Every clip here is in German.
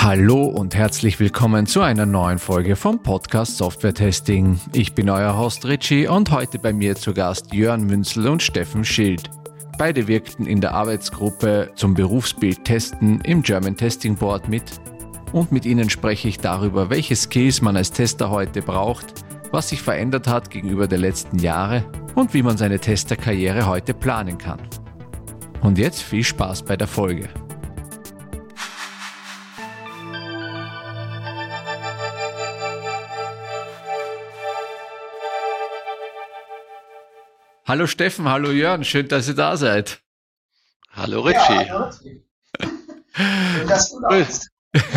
Hallo und herzlich willkommen zu einer neuen Folge vom Podcast Software Testing. Ich bin euer Host Richie und heute bei mir zu Gast Jörn Münzel und Steffen Schild. Beide wirkten in der Arbeitsgruppe zum Berufsbild Testen im German Testing Board mit. Und mit ihnen spreche ich darüber, welche Skills man als Tester heute braucht, was sich verändert hat gegenüber der letzten Jahre und wie man seine Testerkarriere heute planen kann. Und jetzt viel Spaß bei der Folge. Hallo Steffen, hallo Jörn, schön, dass ihr da seid. Hallo Richie. Ja, schön, dass du da bist.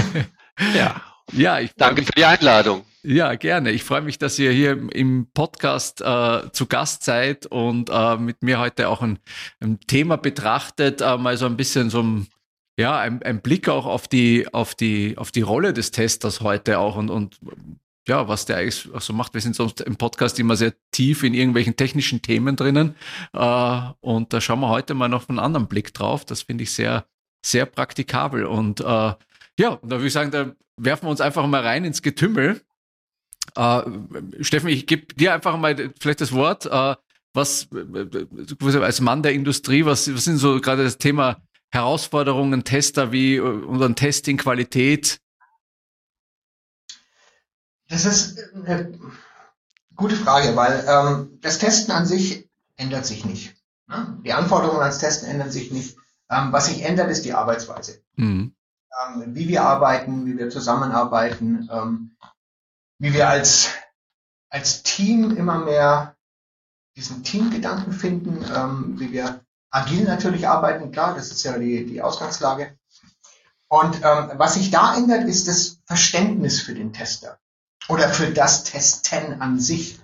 Danke für die Einladung. Ja, gerne. Ich freue mich, dass ihr hier im Podcast zu Gast seid und mit mir heute auch ein Thema betrachtet, mal so ein bisschen ein Blick auch auf die Rolle des Testers heute auch und was der eigentlich so macht. Wir sind sonst im Podcast immer sehr tief in irgendwelchen technischen Themen drinnen. Und da schauen wir heute mal noch einen anderen Blick drauf. Das finde ich sehr, sehr praktikabel. Und da würde ich sagen, da werfen wir uns einfach mal rein ins Getümmel. Steffen, ich gebe dir einfach mal vielleicht das Wort. Als Mann der Industrie, was sind so gerade das Thema Herausforderungen, Tester wie unseren Testing, Qualität? Das ist eine gute Frage, weil das Testen an sich ändert sich nicht. Ne? Die Anforderungen ans Testen ändern sich nicht. Was sich ändert, ist die Arbeitsweise. Mhm. Wie wir arbeiten, wie wir zusammenarbeiten, wie wir als Team immer mehr diesen Teamgedanken finden, wie wir agil natürlich arbeiten. Klar, das ist ja die Ausgangslage. Und was sich da ändert, ist das Verständnis für den Tester. Oder für das Testen an sich.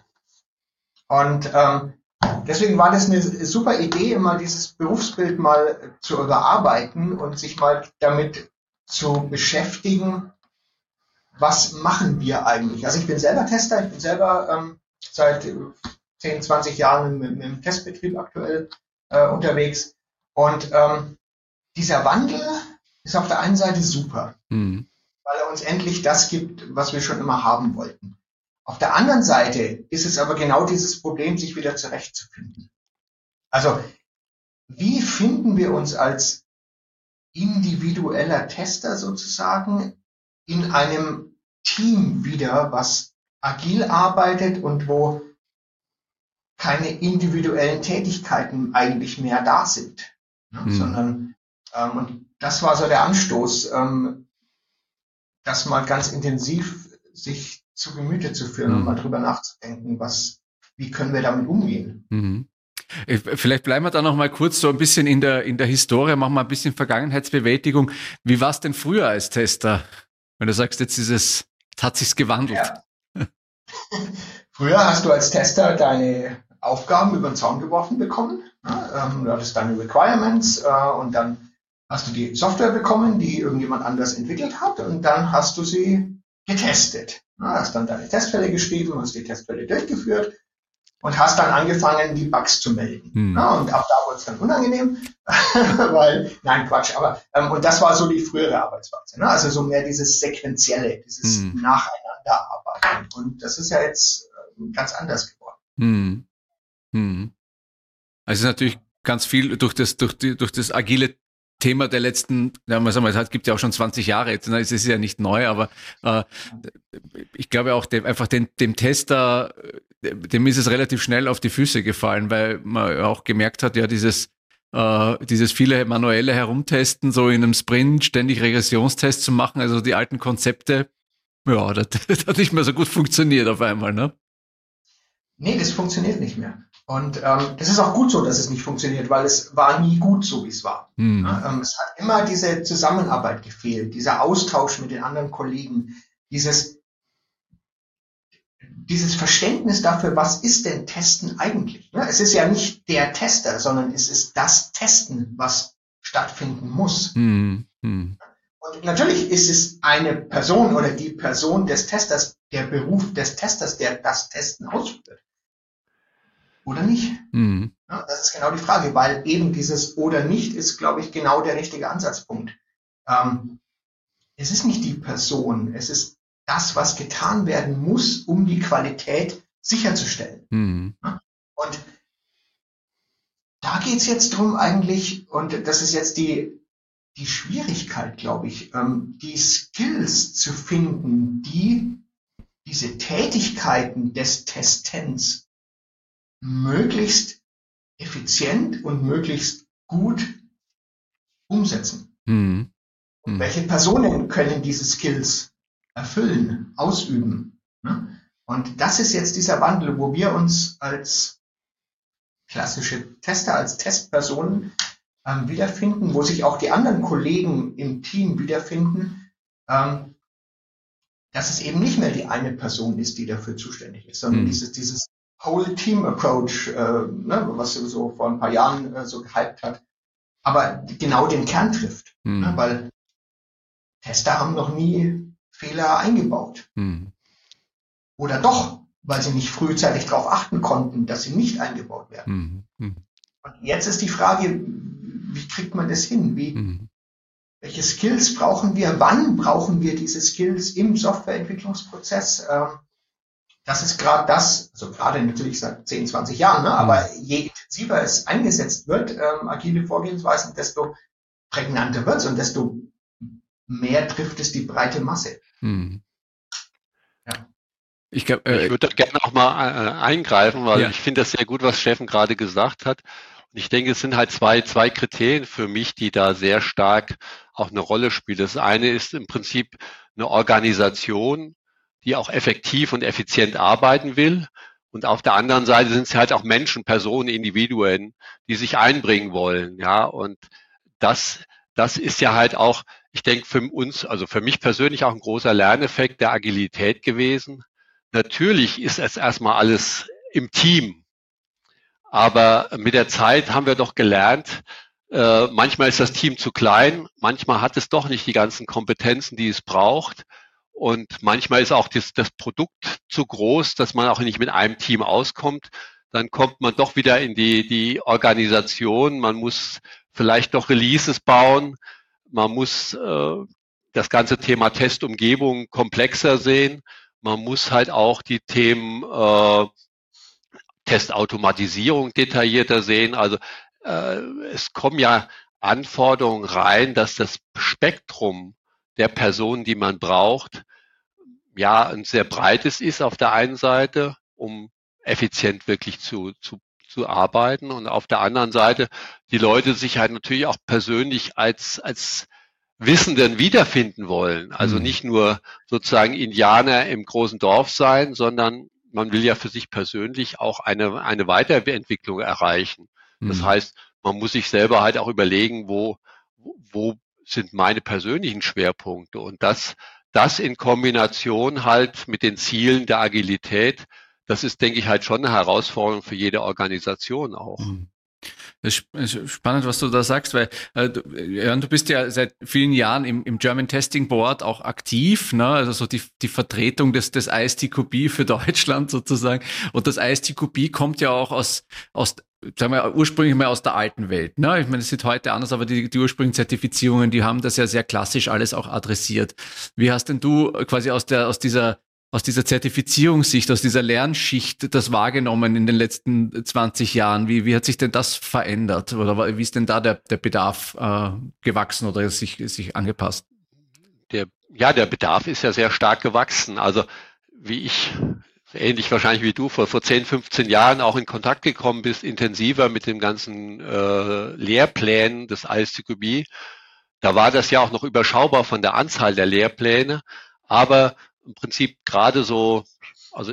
Und deswegen war das eine super Idee, mal dieses Berufsbild mal zu überarbeiten und sich mal damit zu beschäftigen, was machen wir eigentlich. Also ich bin selber Tester, ich bin selber seit 10, 20 Jahren im Testbetrieb aktuell unterwegs. Und dieser Wandel ist auf der einen Seite super. Mhm. Weil er uns endlich das gibt, was wir schon immer haben wollten. Auf der anderen Seite ist es aber genau dieses Problem, sich wieder zurechtzufinden. Also, wie finden wir uns als individueller Tester sozusagen in einem Team wieder, was agil arbeitet und wo keine individuellen Tätigkeiten eigentlich mehr da sind, sondern und das war so der Anstoß, das mal ganz intensiv sich zu Gemüte zu führen und mal drüber nachzudenken, wie können wir damit umgehen. Mhm. Vielleicht bleiben wir da noch mal kurz so ein bisschen in der Historie, machen wir ein bisschen Vergangenheitsbewältigung. Wie war es denn früher als Tester? Wenn du sagst, jetzt hat sich's gewandelt. Ja. Früher hast du als Tester deine Aufgaben über den Zaun geworfen bekommen. Du hattest deine Requirements und dann hast du die Software bekommen, die irgendjemand anders entwickelt hat, und dann hast du sie getestet. Hast dann deine Testfälle geschrieben, hast die Testfälle durchgeführt und hast dann angefangen, die Bugs zu melden. Und auch da wurde es dann unangenehm, und das war so die frühere Arbeitsweise. Also so mehr dieses Sequentielle, dieses Nacheinanderarbeiten. Und das ist ja jetzt ganz anders geworden. Also natürlich ganz viel durch das agile Thema der letzten, es gibt ja auch schon 20 Jahre jetzt, es ist ja nicht neu, aber ich glaube auch dem Tester, dem ist es relativ schnell auf die Füße gefallen, weil man auch gemerkt hat, ja, dieses viele manuelle Herumtesten, so in einem Sprint ständig Regressionstests zu machen, also die alten Konzepte, ja, das hat nicht mehr so gut funktioniert auf einmal, ne? Nee, das funktioniert nicht mehr. Und das ist auch gut so, dass es nicht funktioniert, weil es war nie gut so, wie es war. Es hat immer diese Zusammenarbeit gefehlt, dieser Austausch mit den anderen Kollegen, dieses Verständnis dafür, was ist denn Testen eigentlich? Es ist ja nicht der Tester, sondern es ist das Testen, was stattfinden muss. Und natürlich ist es eine Person oder die Person des Testers, der Beruf des Testers, der das Testen ausführt. Oder nicht? Ja, das ist genau die Frage, weil eben dieses oder nicht ist, glaube ich, genau der richtige Ansatzpunkt. es ist nicht die Person, es ist das, was getan werden muss, um die Qualität sicherzustellen. Mhm. Und da geht es jetzt drum eigentlich, und das ist jetzt die Schwierigkeit, glaube ich, die Skills zu finden, die diese Tätigkeiten des Testens möglichst effizient und möglichst gut umsetzen. Mhm. Und welche Personen können diese Skills erfüllen, ausüben? Ne? Und das ist jetzt dieser Wandel, wo wir uns als klassische Tester, als Testpersonen wiederfinden, wo sich auch die anderen Kollegen im Team wiederfinden, dass es eben nicht mehr die eine Person ist, die dafür zuständig ist, sondern dieses Whole Team Approach, was so vor ein paar Jahren so gehypt hat, aber genau den Kern trifft, ne, weil Tester haben noch nie Fehler eingebaut. Oder doch, weil sie nicht frühzeitig darauf achten konnten, dass sie nicht eingebaut werden. Und jetzt ist die Frage, wie kriegt man das hin? Welche Skills brauchen wir? Wann brauchen wir diese Skills im Softwareentwicklungsprozess? Das ist gerade das, also gerade natürlich seit 10, 20 Jahren, ne? Aber je intensiver es eingesetzt wird, agile Vorgehensweisen, desto prägnanter wird es und desto mehr trifft es die breite Masse. Ja. Ich würde da gerne auch mal eingreifen, weil ich finde das sehr gut, was Steffen gerade gesagt hat. Und ich denke, es sind halt zwei Kriterien für mich, die da sehr stark auch eine Rolle spielen. Das eine ist im Prinzip eine Organisation, die auch effektiv und effizient arbeiten will. Und auf der anderen Seite sind es halt auch Menschen, Personen, Individuen, die sich einbringen wollen. Ja, und das ist ja halt auch, ich denke, für uns, also für mich persönlich auch ein großer Lerneffekt der Agilität gewesen. Natürlich ist es erstmal alles im Team. Aber mit der Zeit haben wir doch gelernt, manchmal ist das Team zu klein, manchmal hat es doch nicht die ganzen Kompetenzen, die es braucht. Und manchmal ist auch das Produkt zu groß, dass man auch nicht mit einem Team auskommt. Dann kommt man doch wieder in die Organisation. Man muss vielleicht doch Releases bauen. Man muss das ganze Thema Testumgebung komplexer sehen. Man muss halt auch die Themen Testautomatisierung detaillierter sehen. Also es kommen ja Anforderungen rein, dass das Spektrum der Personen, die man braucht, ja ein sehr breites ist auf der einen Seite, um effizient wirklich zu arbeiten, und auf der anderen Seite die Leute sich halt natürlich auch persönlich als Wissenden wiederfinden wollen. Also nicht nur sozusagen Indianer im großen Dorf sein, sondern man will ja für sich persönlich auch eine Weiterentwicklung erreichen. Das heißt, man muss sich selber halt auch überlegen, wo sind meine persönlichen Schwerpunkte, und das in Kombination halt mit den Zielen der Agilität, das ist, denke ich, halt schon eine Herausforderung für jede Organisation auch. Das ist spannend, was du da sagst, weil du bist ja seit vielen Jahren im German Testing Board auch aktiv, ne? Also so die Vertretung des ISTQB für Deutschland sozusagen. Und das ISTQB kommt ja auch aus sagen wir ursprünglich mal aus der alten Welt. Ne? Ich meine, es sieht heute anders, aber die ursprünglichen Zertifizierungen, die haben das ja sehr klassisch alles auch adressiert. Wie hast denn du quasi aus dieser Zertifizierungssicht, aus dieser Lernschicht das wahrgenommen in den letzten 20 Jahren? Wie hat sich denn das verändert? Oder wie ist denn da der Bedarf gewachsen oder sich angepasst? Der Bedarf ist ja sehr stark gewachsen. Also wie ich, ähnlich wahrscheinlich wie du, vor 10, 15 Jahren auch in Kontakt gekommen bist, intensiver mit dem ganzen Lehrplänen des ISTQB, da war das ja auch noch überschaubar von der Anzahl der Lehrpläne, aber im Prinzip gerade so, also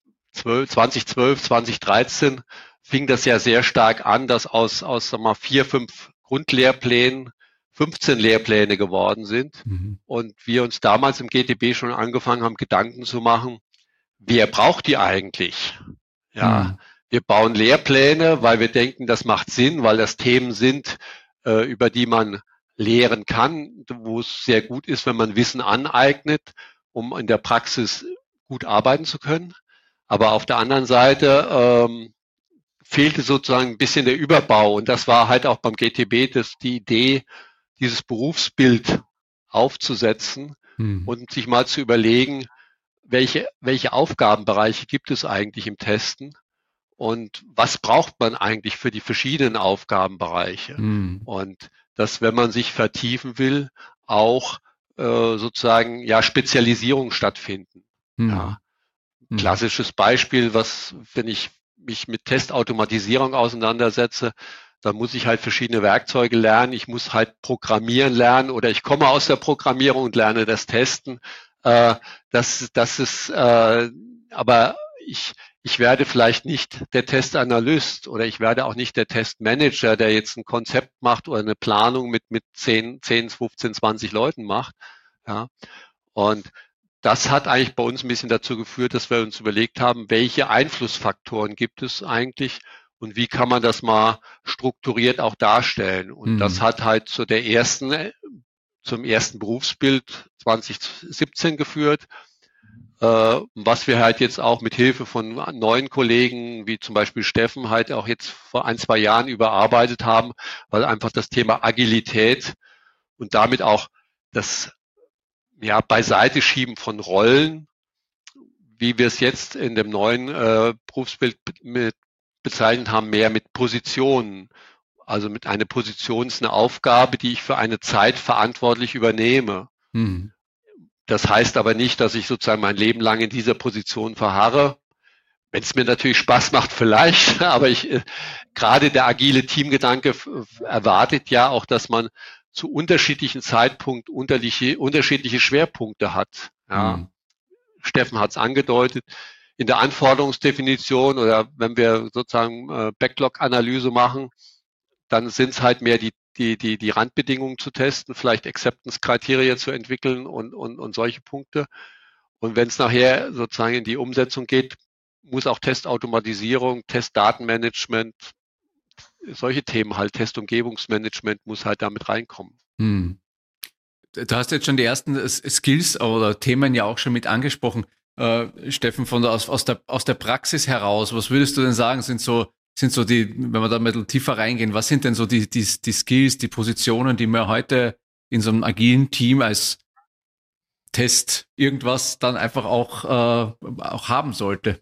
2012, 2013 fing das ja sehr stark an, dass aus 4, 5 Grundlehrplänen 15 Lehrpläne geworden sind. Und wir uns damals im GTB schon angefangen haben, Gedanken zu machen, wer braucht die eigentlich? Ja, wir bauen Lehrpläne, weil wir denken, das macht Sinn, weil das Themen sind, über die man lehren kann, wo es sehr gut ist, wenn man Wissen aneignet, um in der Praxis gut arbeiten zu können. Aber auf der anderen Seite fehlte sozusagen ein bisschen der Überbau. Und das war halt auch beim GTB die Idee, dieses Berufsbild aufzusetzen und sich mal zu überlegen, welche Aufgabenbereiche gibt es eigentlich im Testen und was braucht man eigentlich für die verschiedenen Aufgabenbereiche. Und dass, wenn man sich vertiefen will, auch sozusagen Spezialisierung stattfinden. Ja. Klassisches Beispiel, wenn ich mich mit Testautomatisierung auseinandersetze, dann muss ich halt verschiedene Werkzeuge lernen. Ich muss halt programmieren lernen oder ich komme aus der Programmierung und lerne das Testen. Aber ich werde vielleicht nicht der Testanalyst oder ich werde auch nicht der Testmanager, der jetzt ein Konzept macht oder eine Planung mit 10, 15, 20 Leuten macht. Ja. Und das hat eigentlich bei uns ein bisschen dazu geführt, dass wir uns überlegt haben, welche Einflussfaktoren gibt es eigentlich und wie kann man das mal strukturiert auch darstellen. Und das hat halt zum ersten Berufsbild 2017 geführt, was wir halt jetzt auch mit Hilfe von neuen Kollegen, wie zum Beispiel Steffen, halt auch jetzt vor 1-2 Jahren überarbeitet haben, weil einfach das Thema Agilität und damit auch das Beiseite schieben von Rollen, wie wir es jetzt in dem neuen Berufsbild bezeichnet haben, mehr mit Positionen. Also mit einer Position ist eine Aufgabe, die ich für eine Zeit verantwortlich übernehme. Das heißt aber nicht, dass ich sozusagen mein Leben lang in dieser Position verharre. Wenn es mir natürlich Spaß macht, vielleicht, aber gerade der agile Teamgedanke erwartet ja auch, dass man zu unterschiedlichen Zeitpunkten unterschiedliche Schwerpunkte hat. Ja. Steffen hat es angedeutet. In der Anforderungsdefinition oder wenn wir sozusagen Backlog-Analyse machen, dann sind es halt mehr die Randbedingungen zu testen, vielleicht Acceptance-Kriterien zu entwickeln und solche Punkte. Und wenn es nachher sozusagen in die Umsetzung geht, muss auch Testautomatisierung, Testdatenmanagement, solche Themen halt, Testumgebungsmanagement muss halt damit reinkommen. Du hast jetzt schon die ersten Skills oder Themen ja auch schon mit angesprochen. Steffen, aus der Praxis heraus, was würdest du denn sagen, sind so die, wenn wir da ein bisschen tiefer reingehen, was sind denn so die Skills, die Positionen, die man heute in so einem agilen Team als Test irgendwas dann einfach auch haben sollte?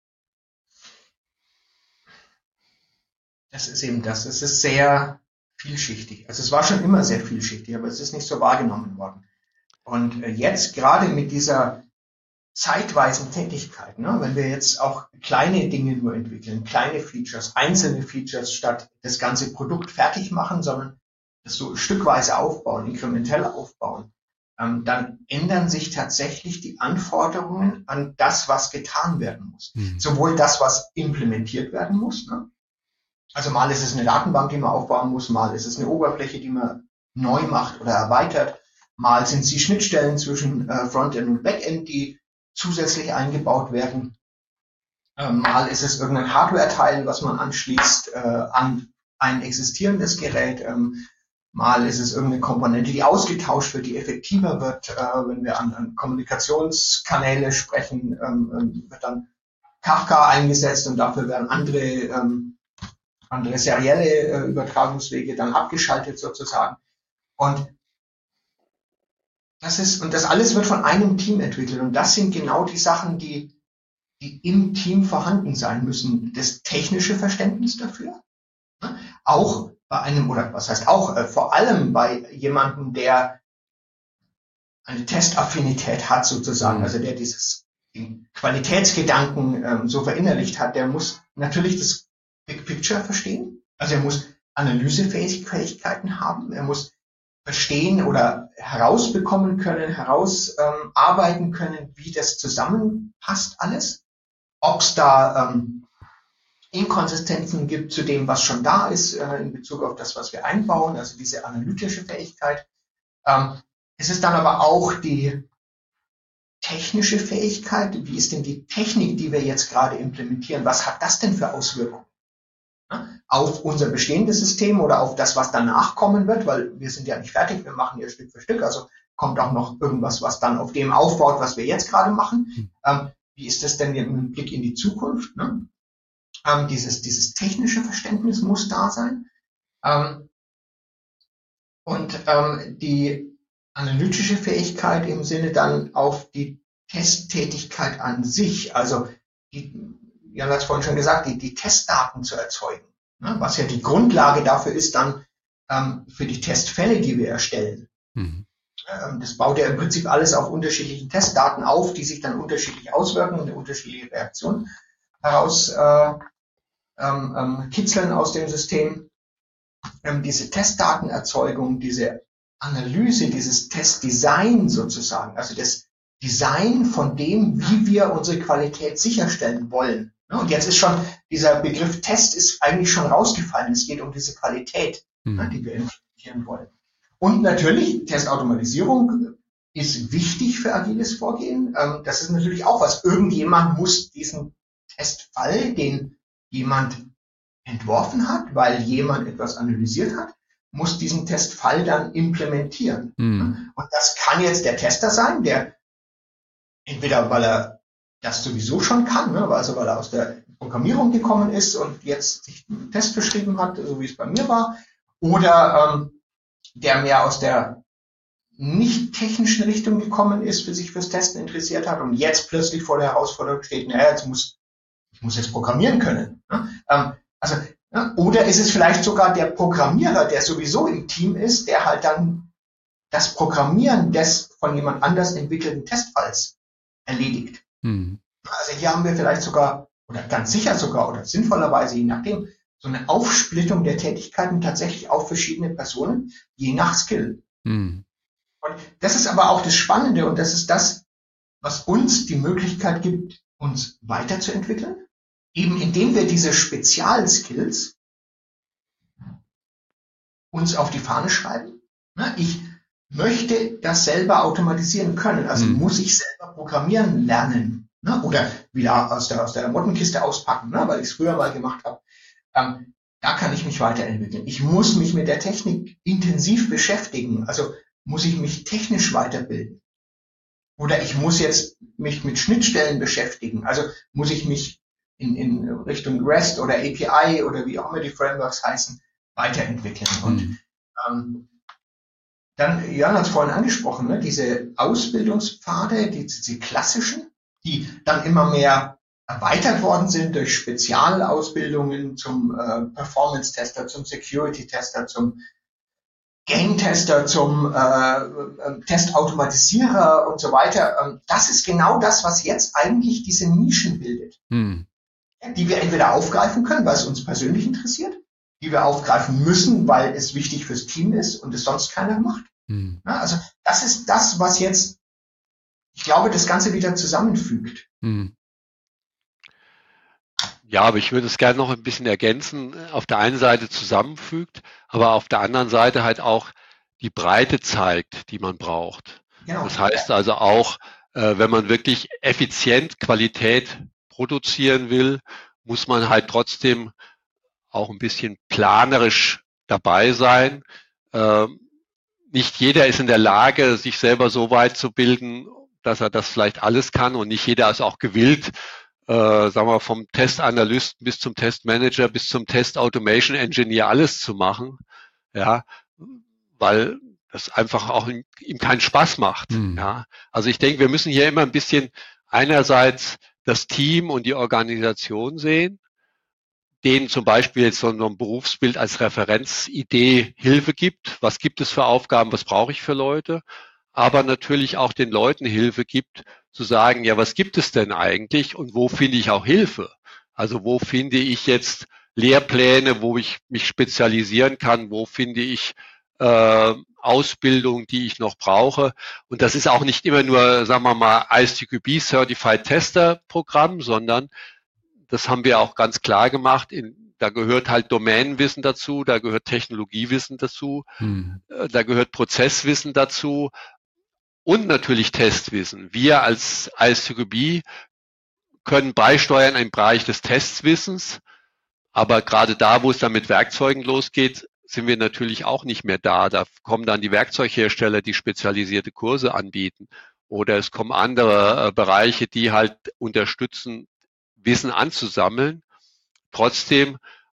Das ist eben das. Es ist sehr vielschichtig. Also es war schon immer sehr vielschichtig, aber es ist nicht so wahrgenommen worden. Und jetzt gerade mit dieser zeitweisen Tätigkeit, ne, wenn wir jetzt auch kleine Dinge nur entwickeln, kleine Features, einzelne Features, statt das ganze Produkt fertig machen, sondern das so stückweise aufbauen, inkrementell aufbauen, dann ändern sich tatsächlich die Anforderungen an das, was getan werden muss. Sowohl das, was implementiert werden muss, ne? Also mal ist es eine Datenbank, die man aufbauen muss, mal ist es eine Oberfläche, die man neu macht oder erweitert, mal sind es die Schnittstellen zwischen Frontend und Backend, die zusätzlich eingebaut werden, mal ist es irgendein Hardware-Teil, was man anschließt an ein existierendes Gerät, mal ist es irgendeine Komponente, die ausgetauscht wird, die effektiver wird, wenn wir an Kommunikationskanäle sprechen, wird dann Kafka eingesetzt und dafür werden andere serielle Übertragungswege dann abgeschaltet sozusagen. Und das alles wird von einem Team entwickelt. Und das sind genau die Sachen, die im Team vorhanden sein müssen. Das technische Verständnis dafür. Auch bei einem, oder was heißt auch, vor allem bei jemandem, der eine Testaffinität hat sozusagen, also der den Qualitätsgedanken so verinnerlicht hat, der muss natürlich das Big Picture verstehen. Also er muss Analysefähigkeiten haben, er muss verstehen oder herausbekommen können, herausarbeiten können, wie das zusammenpasst alles. Ob es da Inkonsistenzen gibt zu dem, was schon da ist, in Bezug auf das, was wir einbauen, also diese analytische Fähigkeit. Es ist dann aber auch die technische Fähigkeit. Wie ist denn die Technik, die wir jetzt gerade implementieren? Was hat das denn für Auswirkungen? Auf unser bestehendes System oder auf das, was danach kommen wird, weil wir sind ja nicht fertig, wir machen ja Stück für Stück, also kommt auch noch irgendwas, was dann auf dem aufbaut, was wir jetzt gerade machen. Wie ist das denn mit Blick in die Zukunft? Ne? Dieses technische Verständnis muss da sein. Und die analytische Fähigkeit im Sinne dann auf die Testtätigkeit an sich, also Jan hat es vorhin schon gesagt, die Testdaten zu erzeugen, ne, was ja die Grundlage dafür ist dann für die Testfälle, die wir erstellen. Mhm. Das baut ja im Prinzip alles auf unterschiedlichen Testdaten auf, die sich dann unterschiedlich auswirken und eine unterschiedliche Reaktion heraus kitzeln aus dem System. Diese Testdatenerzeugung, diese Analyse, dieses Testdesign sozusagen, also das Design von dem, wie wir unsere Qualität sicherstellen wollen. Und jetzt ist schon, dieser Begriff Test ist eigentlich schon rausgefallen. Es geht um diese Qualität, die wir implementieren wollen. Und natürlich, Testautomatisierung ist wichtig für agiles Vorgehen. Das ist natürlich auch was. Irgendjemand muss diesen Testfall, den jemand entworfen hat, weil jemand etwas analysiert hat, muss diesen Testfall dann implementieren. Mhm. Und das kann jetzt der Tester sein, der entweder, weil er das sowieso schon kann, ne, also weil er aus der Programmierung gekommen ist und jetzt sich einen Test geschrieben hat, so wie es bei mir war, oder der mehr aus der nicht technischen Richtung gekommen ist, für sich fürs Testen interessiert hat und jetzt plötzlich vor der Herausforderung steht, naja, ich muss jetzt programmieren können. Ne? Oder ist es vielleicht sogar der Programmierer, der sowieso im Team ist, der halt dann das Programmieren des von jemand anders entwickelten Testfalls erledigt. Mhm. Also hier haben wir vielleicht sogar, oder ganz sicher sogar, oder sinnvollerweise, je nachdem, so eine Aufsplittung der Tätigkeiten tatsächlich auf verschiedene Personen, je nach Skill. Mhm. Und das ist aber auch das Spannende und das ist das, was uns die Möglichkeit gibt, uns weiterzuentwickeln, eben indem wir diese Spezialskills uns auf die Fahne schreiben. Ich möchte das selber automatisieren können, also muss ich selber programmieren lernen, ne? Oder wieder aus der Mottenkiste auspacken, ne? Weil ich es früher mal gemacht habe. Da kann ich mich weiterentwickeln. Ich muss mich mit der Technik intensiv beschäftigen, also muss ich mich technisch weiterbilden. Oder ich muss jetzt mich mit Schnittstellen beschäftigen, also muss ich mich in Richtung REST oder API oder wie auch immer die Frameworks heißen, weiterentwickeln. Und dann, Jan hat es vorhin angesprochen, ne, diese Ausbildungspfade, diese klassischen, die dann immer mehr erweitert worden sind durch Spezialausbildungen zum Performance-Tester, zum Security-Tester, zum Game-Tester, zum Testautomatisierer und so weiter. Das ist genau das, was jetzt eigentlich diese Nischen bildet, die wir entweder aufgreifen können, weil es uns persönlich interessiert, die wir aufgreifen müssen, weil es wichtig fürs Team ist und es sonst keiner macht. Ja, also das ist das, was jetzt, ich glaube, das Ganze wieder zusammenfügt. Ja, aber ich würde es gerne noch ein bisschen ergänzen. Auf der einen Seite zusammenfügt, aber auf der anderen Seite halt auch die Breite zeigt, die man braucht. Genau. Das heißt also auch, wenn man wirklich effizient Qualität produzieren will, muss man halt trotzdem auch ein bisschen planerisch dabei sein. Nicht jeder ist in der Lage, sich selber so weit zu bilden, dass er das vielleicht alles kann und nicht jeder ist auch gewillt, sagen wir vom Testanalysten bis zum Testmanager bis zum Test Automation Engineer alles zu machen, ja, weil das einfach auch ihm keinen Spaß macht. Ja. Also ich denke, wir müssen hier immer ein bisschen einerseits das Team und die Organisation sehen, denen zum Beispiel jetzt so ein Berufsbild als Referenzidee Hilfe gibt. Was gibt es für Aufgaben? Was brauche ich für Leute? Aber natürlich auch den Leuten Hilfe gibt, zu sagen, ja, was gibt es denn eigentlich und wo finde ich auch Hilfe? Also wo finde ich jetzt Lehrpläne, wo ich mich spezialisieren kann? Wo finde ich Ausbildung, die ich noch brauche? Und das ist auch nicht immer nur, sagen wir mal, ISTQB Certified Tester Programm, sondern das haben wir auch ganz klar gemacht. Da gehört halt Domänenwissen dazu, da gehört Technologiewissen dazu, da gehört Prozesswissen dazu und natürlich Testwissen. Wir als ISTQB können beisteuern im Bereich des Testwissens, aber gerade da, wo es dann mit Werkzeugen losgeht, sind wir natürlich auch nicht mehr da. Da kommen dann die Werkzeughersteller, die spezialisierte Kurse anbieten. Oder es kommen andere Bereiche, die halt unterstützen, Wissen anzusammeln. Trotzdem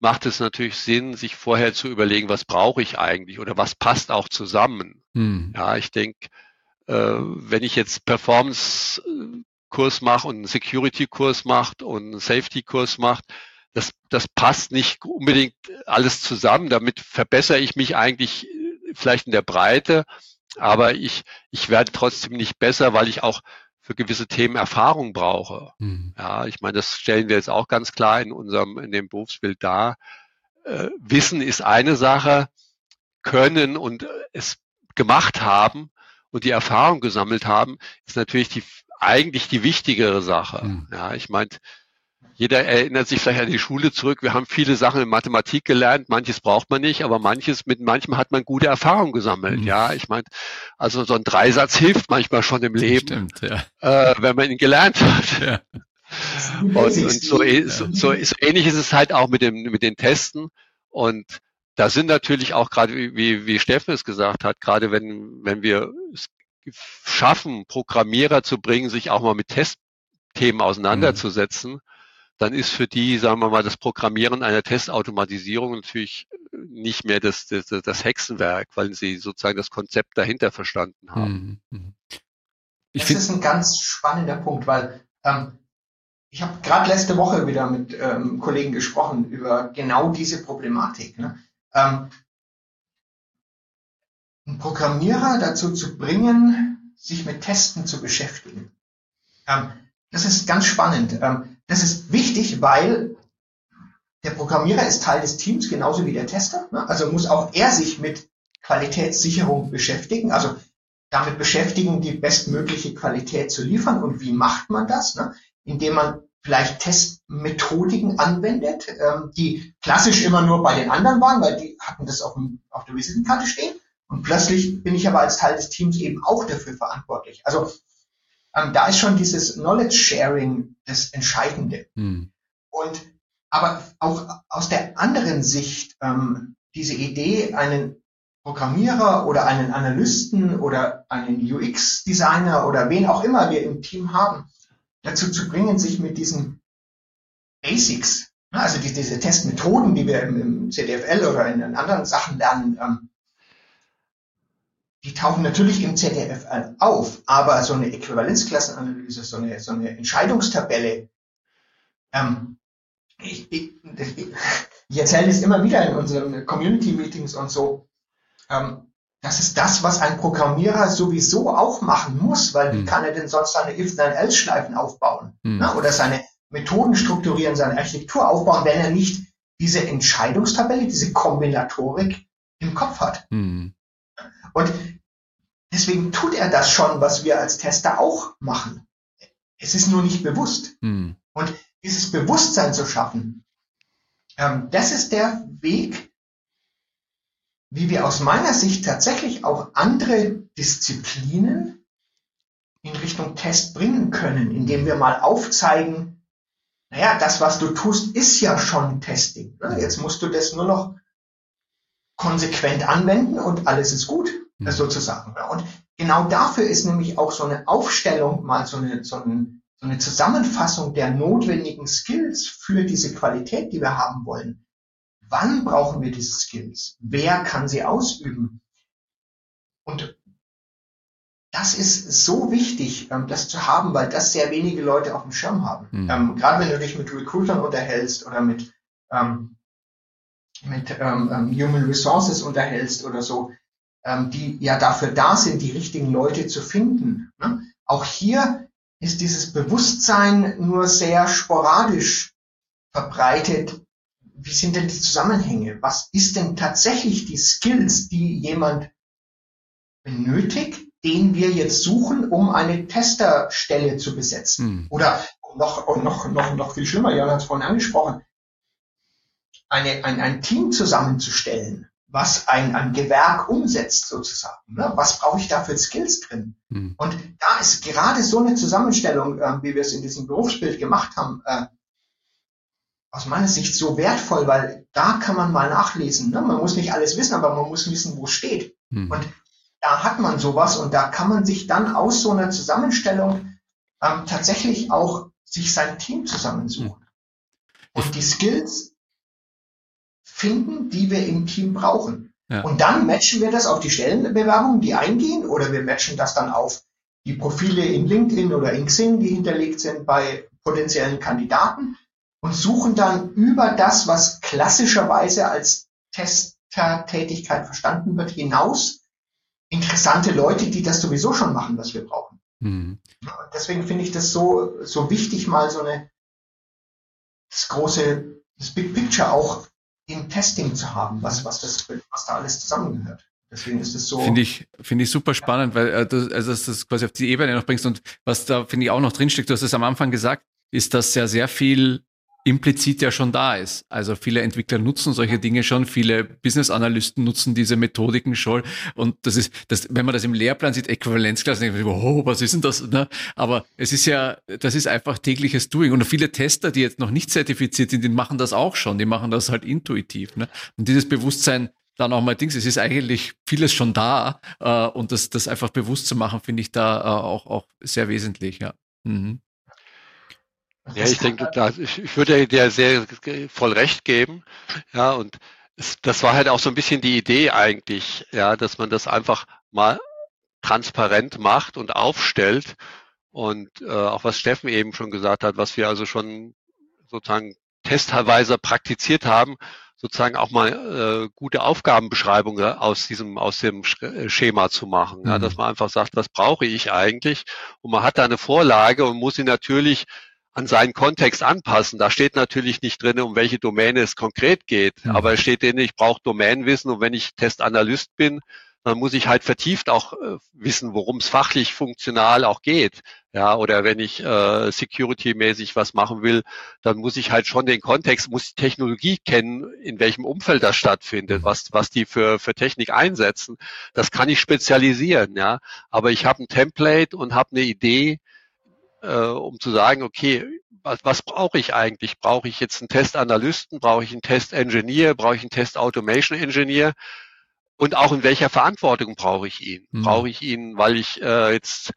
macht es natürlich Sinn, sich vorher zu überlegen, was brauche ich eigentlich oder was passt auch zusammen. Ja, ich denke, wenn ich jetzt Performance-Kurs mache und einen Security-Kurs mache und einen Safety-Kurs mache, das passt nicht unbedingt alles zusammen. Damit verbessere ich mich eigentlich vielleicht in der Breite, aber ich werde trotzdem nicht besser, weil ich auch für gewisse Themen Erfahrung brauche. Ja, ich meine, das stellen wir jetzt auch ganz klar in dem Berufsbild dar. Wissen ist eine Sache, können und es gemacht haben und die Erfahrung gesammelt haben, ist natürlich eigentlich die wichtigere Sache. Ja, ich meine, jeder erinnert sich vielleicht an die Schule zurück. Wir haben viele Sachen in Mathematik gelernt. Manches braucht man nicht, aber mit manchem hat man gute Erfahrungen gesammelt. Ja, ich meine, also so ein Dreisatz hilft manchmal schon im Leben, stimmt, ja. Wenn man ihn gelernt hat. Ja. Und so ähnlich ist es halt auch mit den Testen. Und da sind natürlich auch gerade, wie Steffen es gesagt hat, gerade wenn wir es schaffen, Programmierer zu bringen, sich auch mal mit Testthemen auseinanderzusetzen, dann ist für die, sagen wir mal, das Programmieren einer Testautomatisierung natürlich nicht mehr das Hexenwerk, weil sie sozusagen das Konzept dahinter verstanden haben. Das ist ein ganz spannender Punkt, weil ich habe gerade letzte Woche wieder mit Kollegen gesprochen über genau diese Problematik. Ne? Einen Programmierer dazu zu bringen, sich mit Testen zu beschäftigen. Das ist ganz spannend. Das ist wichtig, weil der Programmierer ist Teil des Teams, genauso wie der Tester. Ne? Also muss auch er sich mit Qualitätssicherung beschäftigen, also damit beschäftigen, die bestmögliche Qualität zu liefern. Und wie macht man das? Ne? Indem man vielleicht Testmethodiken anwendet, die klassisch immer nur bei den anderen waren, weil die hatten das auf der Visitenkarte stehen. Und plötzlich bin ich aber als Teil des Teams eben auch dafür verantwortlich. Also da ist schon dieses Knowledge Sharing das Entscheidende. Aber auch aus der anderen Sicht, diese Idee, einen Programmierer oder einen Analysten oder einen UX-Designer oder wen auch immer wir im Team haben, dazu zu bringen, sich mit diesen Basics, also diese Testmethoden, die wir im CDFL oder in anderen Sachen lernen, die tauchen natürlich im ZDFL auf, aber so eine Äquivalenzklassenanalyse, so eine Entscheidungstabelle, ich erzähle das immer wieder in unseren Community-Meetings und so, das ist das, was ein Programmierer sowieso auch machen muss, weil wie kann er denn sonst seine If-Then-Else-Schleifen aufbauen? Ne? Oder seine Methoden strukturieren, seine Architektur aufbauen, wenn er nicht diese Entscheidungstabelle, diese Kombinatorik im Kopf hat. Und deswegen tut er das schon, was wir als Tester auch machen. Es ist nur nicht bewusst. Und dieses Bewusstsein zu schaffen, das ist der Weg, wie wir aus meiner Sicht tatsächlich auch andere Disziplinen in Richtung Test bringen können, indem wir mal aufzeigen, naja, das, was du tust, ist ja schon Testing. Ne? Jetzt musst du das nur noch konsequent anwenden und alles ist gut, sozusagen. Und genau dafür ist nämlich auch so eine Aufstellung, mal so eine Zusammenfassung der notwendigen Skills für diese Qualität, die wir haben wollen. Wann brauchen wir diese Skills? Wer kann sie ausüben? Und das ist so wichtig, das zu haben, weil das sehr wenige Leute auf dem Schirm haben. Gerade wenn du dich mit Recruitern unterhältst oder mit Human Resources unterhältst oder so, die ja dafür da sind, die richtigen Leute zu finden. Ne? Auch hier ist dieses Bewusstsein nur sehr sporadisch verbreitet. Wie sind denn die Zusammenhänge? Was ist denn tatsächlich die Skills, die jemand benötigt, den wir jetzt suchen, um eine Testerstelle zu besetzen? Oder noch viel schlimmer, Jan hat es vorhin angesprochen, ein Team zusammenzustellen, was ein Gewerk umsetzt sozusagen. Ne? Was brauche ich da für Skills drin? Und da ist gerade so eine Zusammenstellung, wie wir es in diesem Berufsbild gemacht haben, aus meiner Sicht so wertvoll, weil da kann man mal nachlesen. Ne? Man muss nicht alles wissen, aber man muss wissen, wo es steht. Und da hat man sowas und da kann man sich dann aus so einer Zusammenstellung tatsächlich auch sich sein Team zusammensuchen. Und die Skills finden, die wir im Team brauchen. Ja. Und dann matchen wir das auf die Stellenbewerbungen, die eingehen, oder wir matchen das dann auf die Profile in LinkedIn oder in Xing, die hinterlegt sind bei potenziellen Kandidaten, und suchen dann über das, was klassischerweise als Testertätigkeit verstanden wird, hinaus interessante Leute, die das sowieso schon machen, was wir brauchen. Mhm. Deswegen finde ich das so wichtig, mal so das Big Picture auch im Testing zu haben, was da alles zusammengehört. Deswegen ist es so. Finde ich super spannend, weil dass das quasi auf die Ebene noch bringst, und was da, finde ich, auch noch drinsteckt, du hast es am Anfang gesagt, ist, dass sehr viel implizit ja schon da ist. Also viele Entwickler nutzen solche Dinge schon, viele Business-Analysten nutzen diese Methodiken schon, und wenn man das im Lehrplan sieht, Äquivalenzklassen, denkt man, oh, was ist denn das? Ne? Aber das ist einfach tägliches Doing, und viele Tester, die jetzt noch nicht zertifiziert sind, die machen das auch schon, die machen das halt intuitiv. Ne? Und dieses Bewusstsein, dann auch mal es ist eigentlich vieles schon da, und das einfach bewusst zu machen, finde ich da auch sehr wesentlich, ja. Mhm. Ja, ich denke, ich würde dir sehr voll recht geben. Ja, und das war halt auch so ein bisschen die Idee eigentlich, ja, dass man das einfach mal transparent macht und aufstellt. Und auch was Steffen eben schon gesagt hat, was wir also schon sozusagen testweise praktiziert haben, sozusagen auch mal gute Aufgabenbeschreibungen aus dem Schema zu machen. Ja, dass man einfach sagt, was brauche ich eigentlich? Und man hat da eine Vorlage und muss sie natürlich an seinen Kontext anpassen. Da steht natürlich nicht drin, um welche Domäne es konkret geht, aber es steht drin, ich brauche Domänenwissen, und wenn ich Testanalyst bin, dann muss ich halt vertieft auch wissen, worum es fachlich funktional auch geht. Ja, oder wenn ich security-mäßig was machen will, dann muss ich halt schon den Kontext, muss die Technologie kennen, in welchem Umfeld das stattfindet, was die für Technik einsetzen. Das kann ich spezialisieren, ja. Aber ich habe ein Template und habe eine Idee, um zu sagen, okay, was brauche ich eigentlich? Brauche ich jetzt einen Testanalysten? Brauche ich einen Test-Engineer? Brauche ich einen Test-Automation-Engineer? Und auch in welcher Verantwortung brauche ich ihn? Brauche ich ihn, weil ich jetzt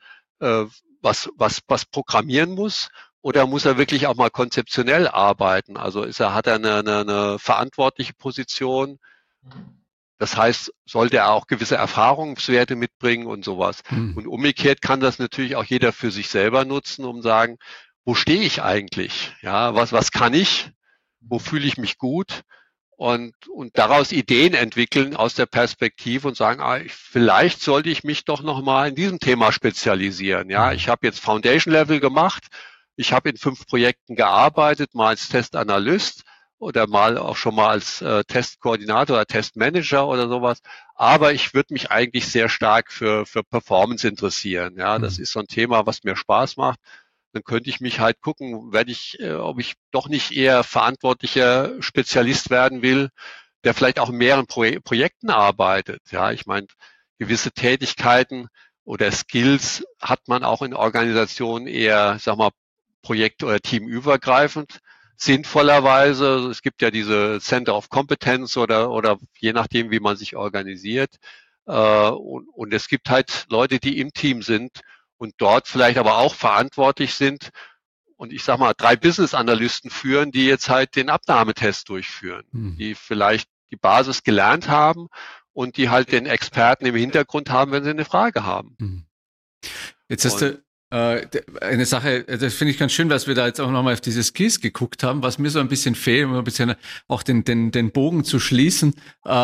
was programmieren muss? Oder muss er wirklich auch mal konzeptionell arbeiten? Also hat er eine verantwortliche Position? Das heißt, sollte er auch gewisse Erfahrungswerte mitbringen und sowas. Und umgekehrt kann das natürlich auch jeder für sich selber nutzen, um zu sagen, wo stehe ich eigentlich? Ja, was kann ich? Wo fühle ich mich gut? Und daraus Ideen entwickeln aus der Perspektive und sagen, vielleicht sollte ich mich doch noch mal in diesem Thema spezialisieren. Ja, ich habe jetzt Foundation Level gemacht. Ich habe in 5 Projekten gearbeitet, mal als Testanalyst oder mal auch schon mal als Testkoordinator oder Testmanager oder sowas. Aber ich würde mich eigentlich sehr stark für Performance interessieren. Ja, das ist so ein Thema, was mir Spaß macht. Dann könnte ich mich halt gucken, ob ich doch nicht eher verantwortlicher Spezialist werden will, der vielleicht auch in mehreren Projekten arbeitet. Ja, ich meine, gewisse Tätigkeiten oder Skills hat man auch in Organisationen eher, projekt- oder teamübergreifend. Sinnvollerweise, es gibt ja diese Center of Competence oder je nachdem, wie man sich organisiert. Und es gibt halt Leute, die im Team sind und dort vielleicht aber auch verantwortlich sind und 3 Business-Analysten führen, die jetzt halt den Abnahmetest durchführen, die vielleicht die Basis gelernt haben und die halt den Experten im Hintergrund haben, wenn sie eine Frage haben. Jetzt hast du eine Sache, das finde ich ganz schön, dass wir da jetzt auch nochmal auf diese Skills geguckt haben, was mir so ein bisschen fehlt, um ein bisschen auch den Bogen zu schließen.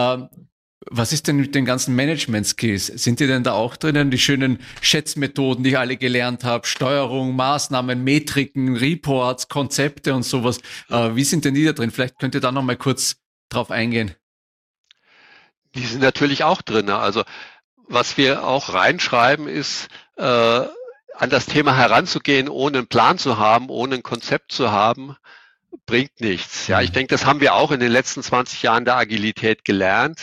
Was ist denn mit den ganzen Management-Skills? Sind die denn da auch drinnen? Die schönen Schätzmethoden, die ich alle gelernt habe, Steuerung, Maßnahmen, Metriken, Reports, Konzepte und sowas. Wie sind denn die da drin? Vielleicht könnt ihr da nochmal kurz drauf eingehen. Die sind natürlich auch drin. Also was wir auch reinschreiben ist, an das Thema heranzugehen, ohne einen Plan zu haben, ohne ein Konzept zu haben, bringt nichts. Ja, ich denke, das haben wir auch in den letzten 20 Jahren der Agilität gelernt.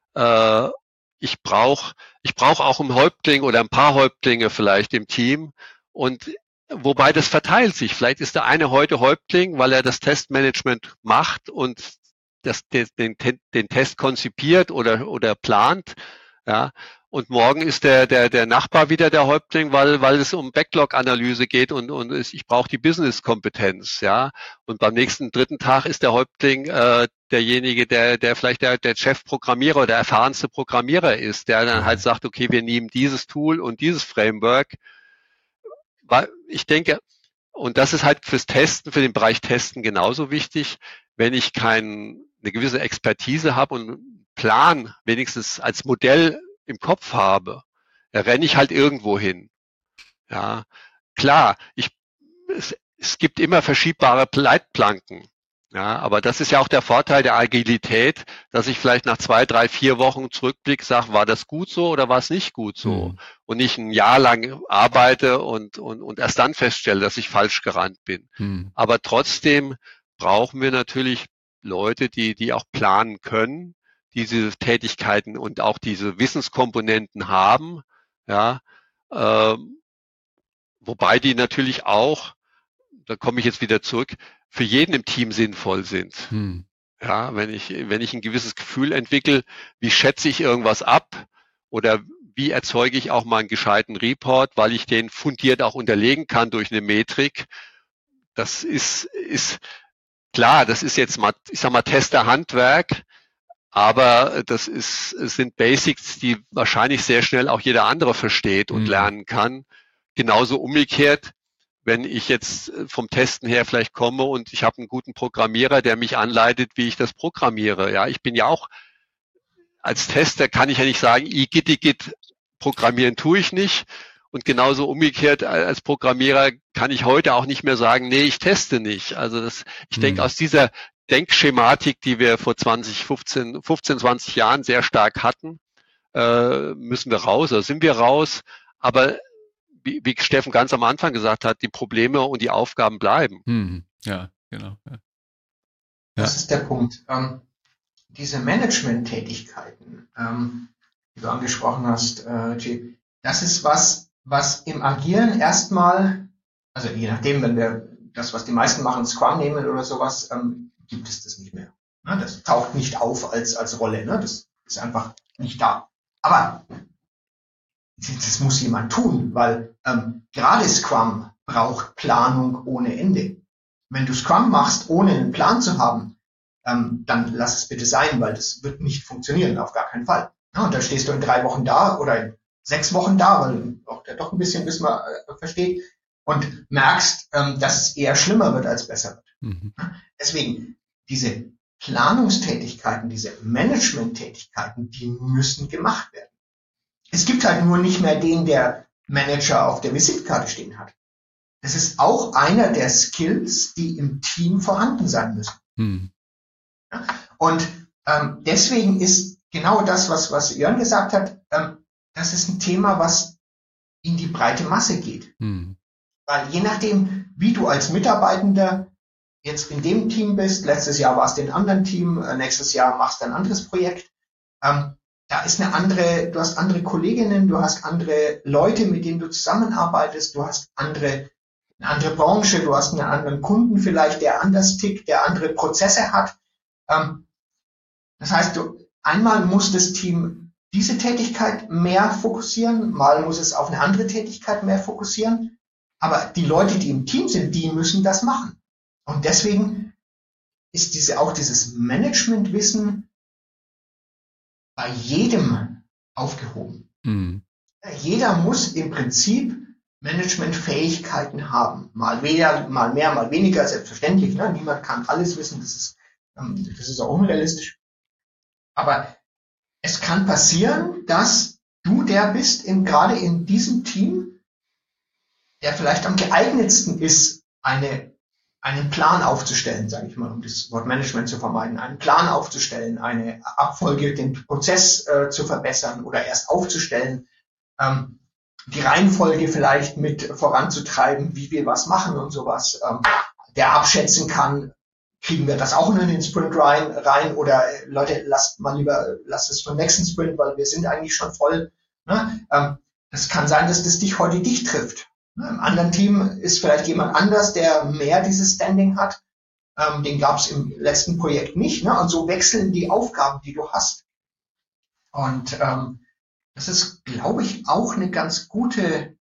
Ich brauche auch einen Häuptling oder ein paar Häuptlinge vielleicht im Team. Und wobei das verteilt sich. Vielleicht ist der eine heute Häuptling, weil er das Testmanagement macht und den Test konzipiert oder plant. Ja. und morgen ist der Nachbar wieder der Häuptling, weil es um Backlog-Analyse geht und ich brauche die Business-Kompetenz, ja. Und beim nächsten dritten Tag ist der Häuptling derjenige, der vielleicht der Chef-Programmierer oder der erfahrenste Programmierer ist, der dann halt sagt, okay, wir nehmen dieses Tool und dieses Framework. Weil ich denke, und das ist halt fürs Testen, für den Bereich Testen genauso wichtig, wenn ich eine gewisse Expertise habe und einen Plan wenigstens als Modell im Kopf habe, da renne ich halt irgendwo hin. Ja, klar, es gibt immer verschiebbare Leitplanken. Ja, aber das ist ja auch der Vorteil der Agilität, dass ich vielleicht nach 2, 3, 4 Wochen zurückblicke, sage, war das gut so oder war es nicht gut so? Und nicht ein Jahr lang arbeite und erst dann feststelle, dass ich falsch gerannt bin. Aber trotzdem brauchen wir natürlich Leute, die auch planen können, diese Tätigkeiten und auch diese Wissenskomponenten haben, ja, wobei die natürlich auch, da komme ich jetzt wieder zurück, für jeden im Team sinnvoll sind. Ja, wenn ich ein gewisses Gefühl entwickle, wie schätze ich irgendwas ab oder wie erzeuge ich auch mal einen gescheiten Report, weil ich den fundiert auch unterlegen kann durch eine Metrik. Das ist klar, das ist jetzt mal, ich sag mal, Testerhandwerk, aber es sind Basics, die wahrscheinlich sehr schnell auch jeder andere versteht und lernen kann. Genauso umgekehrt, wenn ich jetzt vom Testen her vielleicht komme und ich habe einen guten Programmierer, der mich anleitet, wie ich das programmiere. Ja, ich bin ja auch als Tester, kann ich ja nicht sagen, Igitt, programmieren tue ich nicht. Und genauso umgekehrt als Programmierer kann ich heute auch nicht mehr sagen, nee, ich teste nicht. Also ich denke, aus dieser Denkschematik, die wir vor 15, 20 Jahren sehr stark hatten, müssen wir raus, oder sind wir raus. Aber wie Steffen ganz am Anfang gesagt hat, die Probleme und die Aufgaben bleiben. Ja, genau. Ja. Das ist der Punkt. Diese Management-Tätigkeiten, die du angesprochen hast, Jay, das ist was im Agilen erstmal, also je nachdem, wenn wir das, was die meisten machen, Scrum nehmen oder sowas, gibt es das nicht mehr. Ne? Das taucht nicht auf als Rolle. Ne? Das ist einfach nicht da. Aber das muss jemand tun, weil gerade Scrum braucht Planung ohne Ende. Wenn du Scrum machst, ohne einen Plan zu haben, dann lass es bitte sein, weil das wird nicht funktionieren, auf gar keinen Fall. Ja, und dann stehst du in 3 Wochen da oder in 6 Wochen da, weil auch der doch ein bisschen, bis man versteht, und merkst, dass es eher schlimmer wird als besser wird. Deswegen, diese Planungstätigkeiten, diese Management-Tätigkeiten, die müssen gemacht werden. Es gibt halt nur nicht mehr den, der Manager auf der Visitkarte stehen hat. Das ist auch einer der Skills, die im Team vorhanden sein müssen. Ja? Und deswegen ist genau das, was Jörn gesagt hat, das ist ein Thema, was in die breite Masse geht. Weil je nachdem, wie du als Mitarbeitender jetzt in dem Team bist, letztes Jahr warst du in einem anderen Team, nächstes Jahr machst du ein anderes Projekt, da ist du hast andere Kolleginnen, du hast andere Leute, mit denen du zusammenarbeitest, du hast eine andere Branche, du hast einen anderen Kunden vielleicht, der anders tickt, der andere Prozesse hat. Das heißt, einmal muss das Team diese Tätigkeit mehr fokussieren, mal muss es auf eine andere Tätigkeit mehr fokussieren. Aber die Leute, die im Team sind, die müssen das machen. Und deswegen ist dieses Managementwissen bei jedem aufgehoben. Jeder muss im Prinzip Managementfähigkeiten haben. Mal mehr, mal weniger, selbstverständlich. Ne? Niemand kann alles wissen, das ist auch unrealistisch. Aber es kann passieren, dass du der bist, gerade in diesem Team, der vielleicht am geeignetsten ist, einen Plan aufzustellen, sage ich mal, um das Wort Management zu vermeiden, einen Plan aufzustellen, eine Abfolge, den Prozess zu verbessern oder erst aufzustellen, die Reihenfolge vielleicht mit voranzutreiben, wie wir was machen und sowas, der abschätzen kann, kriegen wir das auch in den Sprint rein oder Leute, lasst es für den nächsten Sprint, weil wir sind eigentlich schon voll. Ne? Das kann sein, dass das dich heute nicht trifft. Im anderen Team ist vielleicht jemand anders, der mehr dieses Standing hat. Den gab es im letzten Projekt nicht. Ne? Und so wechseln die Aufgaben, die du hast. Und das ist, glaube ich, auch eine ganz gute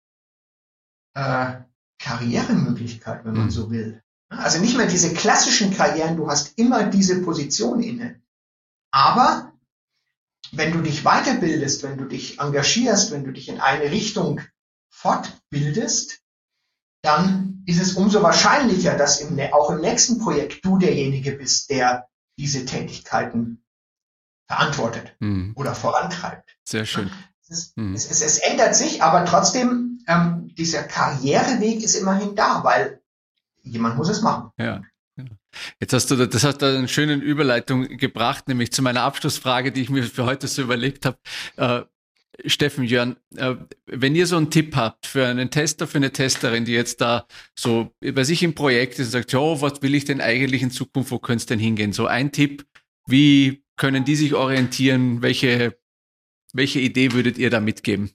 Karrieremöglichkeit, wenn man so will. Also nicht mehr diese klassischen Karrieren, du hast immer diese Position inne. Aber wenn du dich weiterbildest, wenn du dich engagierst, wenn du dich in eine Richtung fortbildest, dann ist es umso wahrscheinlicher, dass auch im nächsten Projekt du derjenige bist, der diese Tätigkeiten verantwortet oder vorantreibt. Sehr schön. Es ändert sich, aber trotzdem, dieser Karriereweg ist immerhin da, weil jemand muss es machen. Ja. Jetzt hast du eine schöne Überleitung gebracht, nämlich zu meiner Abschlussfrage, die ich mir für heute so überlegt habe. Steffen, Jörn, wenn ihr so einen Tipp habt für einen Tester, für eine Testerin, die jetzt da so bei sich im Projekt ist und sagt, was will ich denn eigentlich in Zukunft, wo könnte es denn hingehen? So ein Tipp, wie können die sich orientieren? Welche Idee würdet ihr da mitgeben?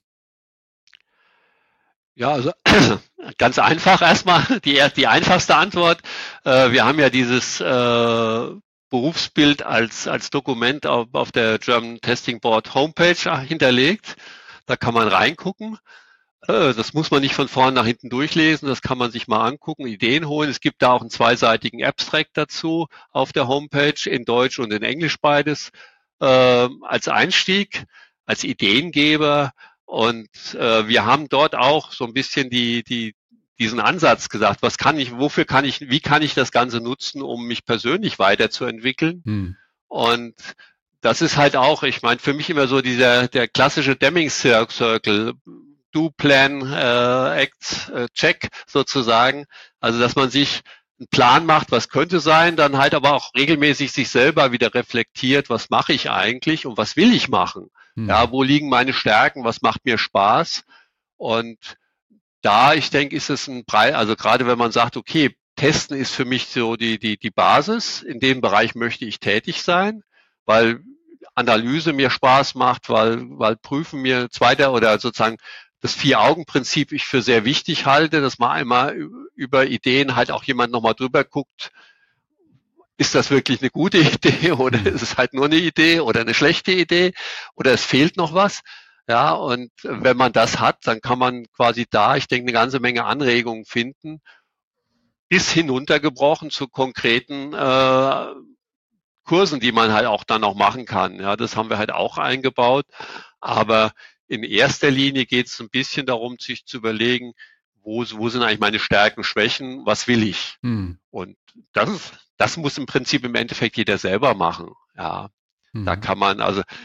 Ja, also ganz einfach erstmal die einfachste Antwort. Wir haben ja dieses Berufsbild als Dokument auf der German Testing Board Homepage hinterlegt. Da kann man reingucken. Das muss man nicht von vorn nach hinten durchlesen. Das kann man sich mal angucken, Ideen holen. Es gibt da auch einen zweiseitigen Abstract dazu auf der Homepage, in Deutsch und in Englisch beides, als Einstieg, als Ideengeber. Und wir haben dort auch so ein bisschen diesen Ansatz gesagt, wie kann ich das Ganze nutzen, um mich persönlich weiterzuentwickeln? Und das ist halt auch, ich meine, für mich immer so der klassische Deming-Circle, Do, Plan, Act, Check sozusagen. Also, dass man sich einen Plan macht, was könnte sein, dann halt aber auch regelmäßig sich selber wieder reflektiert, was mache ich eigentlich und was will ich machen? Ja, wo liegen meine Stärken, was macht mir Spaß? Und da, ich denke, ist es also gerade wenn man sagt, okay, Testen ist für mich so die Basis, in dem Bereich möchte ich tätig sein, weil Analyse mir Spaß macht, weil Prüfen mir oder sozusagen das Vier-Augen-Prinzip ich für sehr wichtig halte, dass man einmal über Ideen halt auch jemand nochmal drüber guckt, ist das wirklich eine gute Idee oder ist es halt nur eine Idee oder eine schlechte Idee oder es fehlt noch was? Ja, und wenn man das hat, dann kann man quasi da, ich denke, eine ganze Menge Anregungen finden, bis hinuntergebrochen zu konkreten Kursen, die man halt auch dann noch machen kann. Ja, das haben wir halt auch eingebaut. Aber in erster Linie geht es ein bisschen darum, sich zu überlegen, wo sind eigentlich meine Stärken, Schwächen, was will ich? Und das muss im Prinzip im Endeffekt jeder selber machen. Ja, da kann man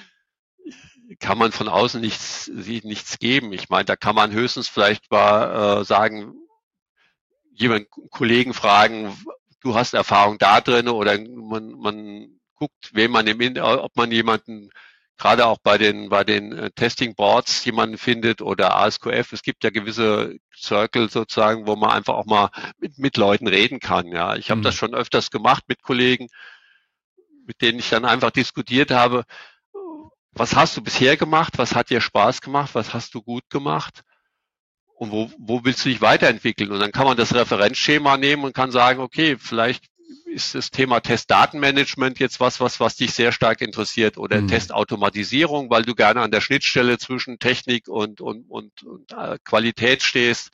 von außen nichts geben. Ich meine, da kann man höchstens vielleicht mal sagen, Kollegen fragen, du hast Erfahrung da drin, oder man guckt, ob man jemanden gerade auch bei den Testing Boards jemanden findet oder ASQF. Es gibt ja gewisse Circle sozusagen, wo man einfach auch mal mit Leuten reden kann. Ja, ich habe das schon öfters gemacht mit Kollegen, mit denen ich dann einfach diskutiert habe. Was hast du bisher gemacht? Was hat dir Spaß gemacht? Was hast du gut gemacht? Und wo willst du dich weiterentwickeln? Und dann kann man das Referenzschema nehmen und kann sagen, okay, vielleicht ist das Thema Testdatenmanagement jetzt was dich sehr stark interessiert, oder Testautomatisierung, weil du gerne an der Schnittstelle zwischen Technik und Qualität stehst.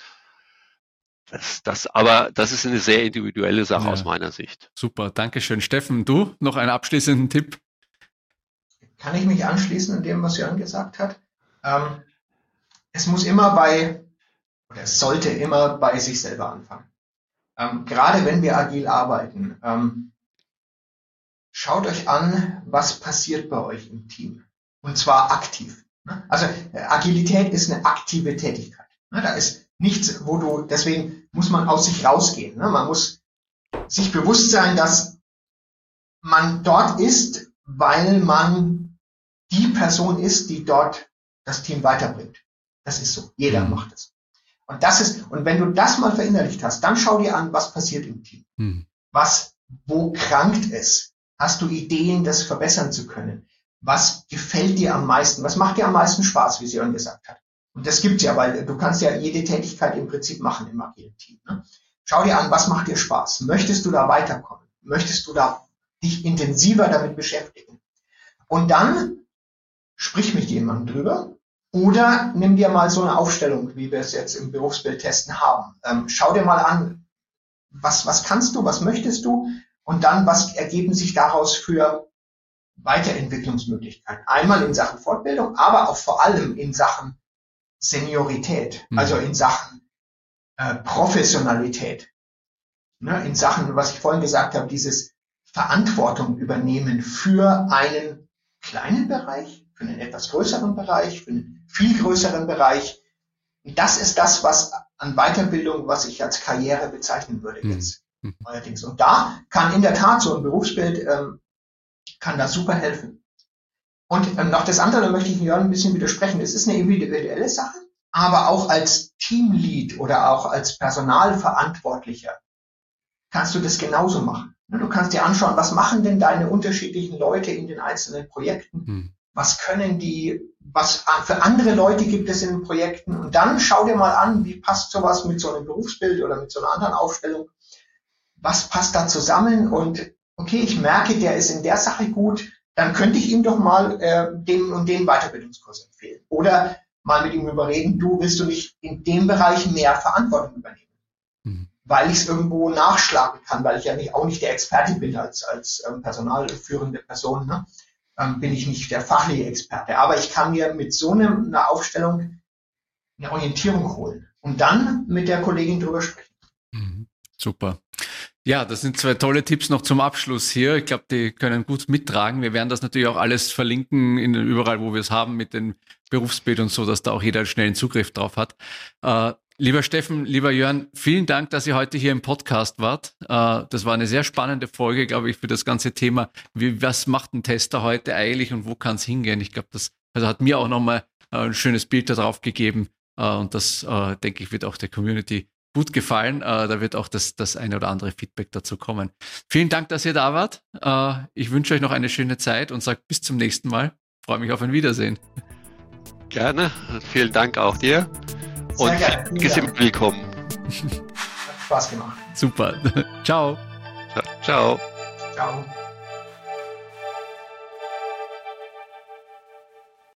Aber das ist eine sehr individuelle Sache aus meiner Sicht. Super, Dankeschön. Steffen, du noch einen abschließenden Tipp? Kann ich mich anschließen an dem, was Jörn gesagt hat? Es sollte immer bei sich selber anfangen. Gerade wenn wir agil arbeiten, schaut euch an, was passiert bei euch im Team. Und zwar aktiv. Also Agilität ist eine aktive Tätigkeit. Da ist nichts, deswegen muss man aus sich rausgehen. Man muss sich bewusst sein, dass man dort ist, weil man die Person ist, die dort das Team weiterbringt. Das ist so. Jeder macht es. Und wenn du das mal verinnerlicht hast, dann schau dir an, was passiert im Team. Wo krankt es? Hast du Ideen, das verbessern zu können? Was gefällt dir am meisten? Was macht dir am meisten Spaß, wie Jörn gesagt hat? Und das gibt's ja, weil du kannst ja jede Tätigkeit im Prinzip machen im agilen Team. Ne? Schau dir an, was macht dir Spaß? Möchtest du da weiterkommen? Möchtest du da dich intensiver damit beschäftigen? Und dann sprich mit jemandem drüber Oder nimm dir mal so eine Aufstellung, wie wir es jetzt im Berufsbildtesten haben. Schau dir mal an, was kannst du, was möchtest du und dann, was ergeben sich daraus für Weiterentwicklungsmöglichkeiten. Einmal in Sachen Fortbildung, aber auch vor allem in Sachen Seniorität, also in Sachen Professionalität. Ne, in Sachen, was ich vorhin gesagt habe, dieses Verantwortung übernehmen für einen kleinen Bereich, für einen etwas größeren Bereich, für einen viel größeren Bereich. Das ist das, was an Weiterbildung, was ich als Karriere bezeichnen würde jetzt. Allerdings. Und da kann in der Tat so ein Berufsbild, kann da super helfen. Und noch das andere, da möchte ich Jörn ein bisschen widersprechen. Es ist eine individuelle Sache, aber auch als Teamlead oder auch als Personalverantwortlicher kannst du das genauso machen. Du kannst dir anschauen, was machen denn deine unterschiedlichen Leute in den einzelnen Projekten? Was können die, was für andere Leute gibt es in den Projekten? Und dann schau dir mal an, wie passt sowas mit so einem Berufsbild oder mit so einer anderen Aufstellung? Was passt da zusammen? Und okay, ich merke, der ist in der Sache gut, dann könnte ich ihm doch mal den und den Weiterbildungskurs empfehlen. Oder mal mit ihm überreden, willst du nicht in dem Bereich mehr Verantwortung übernehmen? Weil ich es irgendwo nachschlagen kann, weil ich ja auch nicht der Experte bin als personalführende Person, ne? Bin ich nicht der fachliche Experte. Aber ich kann mir mit so einer Aufstellung eine Orientierung holen und dann mit der Kollegin drüber sprechen. Super. Ja, das sind 2 tolle Tipps noch zum Abschluss hier. Ich glaube, die können gut mittragen. Wir werden das natürlich auch alles verlinken, überall, wo wir es haben, mit dem Berufsbild und so, dass da auch jeder schnellen Zugriff drauf hat. Lieber Steffen, lieber Jörn, vielen Dank, dass ihr heute hier im Podcast wart. Das war eine sehr spannende Folge, glaube ich, für das ganze Thema. Was macht ein Tester heute eigentlich und wo kann es hingehen? Ich glaube, das hat mir auch nochmal ein schönes Bild darauf gegeben. Und das, denke ich, wird auch der Community gut gefallen. Da wird auch das eine oder andere Feedback dazu kommen. Vielen Dank, dass ihr da wart. Ich wünsche euch noch eine schöne Zeit und sage bis zum nächsten Mal. Freue mich auf ein Wiedersehen. Gerne. Vielen Dank auch dir. Und willkommen. Hat Spaß gemacht. Super. Ciao. Ciao. Ciao.